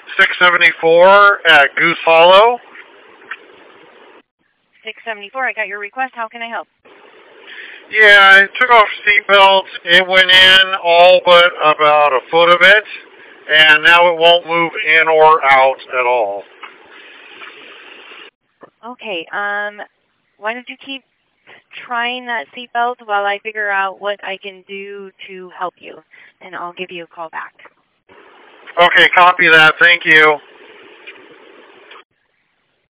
674 at Goose Hollow. 674, I got your request. How can I help? Yeah, I took off seatbelt. It went in all but about a foot of it, and now it won't move in or out at all. Okay, why don't you keep trying that seatbelt while I figure out what I can do to help you, and I'll give you a call back. Okay, copy that. Thank you.